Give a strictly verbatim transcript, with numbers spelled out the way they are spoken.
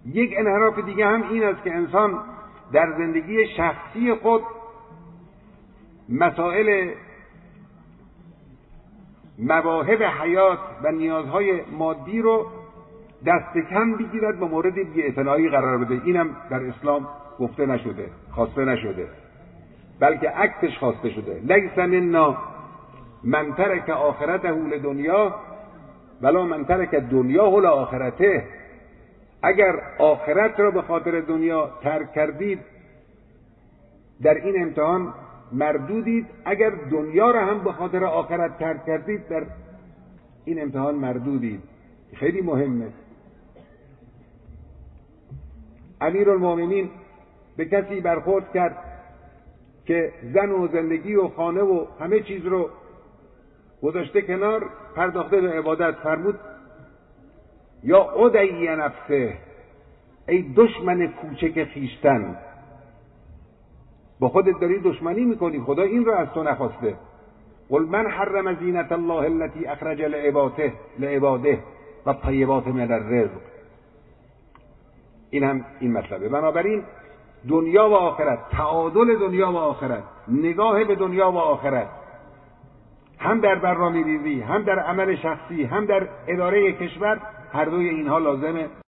یک انحراف دیگه هم این است که انسان در زندگی شخصی خود مسائل مواهب حیات و نیازهای مادی رو دست کم بگیرد و مورد بی‌اعتنایی قرار بده. اینم در اسلام گفته نشده، خواسته نشده، بلکه عکسش خواسته شده. لیس منا من ترک آخرته لدنیا ولا من ترک دنیاه لآخرته. اگر آخرت را به خاطر دنیا ترک کردید در این امتحان مردودید، اگر دنیا را هم به خاطر آخرت ترک کردید در این امتحان مردودید. خیلی مهمه. امیرالمومنین به کسی برخورد کرد که زن و زندگی و خانه و همه چیز رو گذاشته کنار، پرداخته به عبادت. فرمود یا عدی نفسه، ای دشمن کوچک خیشتن، با خودت داری دشمنی میکنی، خدا این رو از تو نخواسته. قل من حرم زینت الله التي اخرج لعباده لعباده و طیبات من الرزق. این هم این مطلبه. بنابراین دنیا و آخرت، تعادل دنیا و آخرت، نگاه به دنیا و آخرت، هم در برنامه‌ریزی، هم در عمل شخصی، هم در اداره کشور، هر دوی اینها لازمه.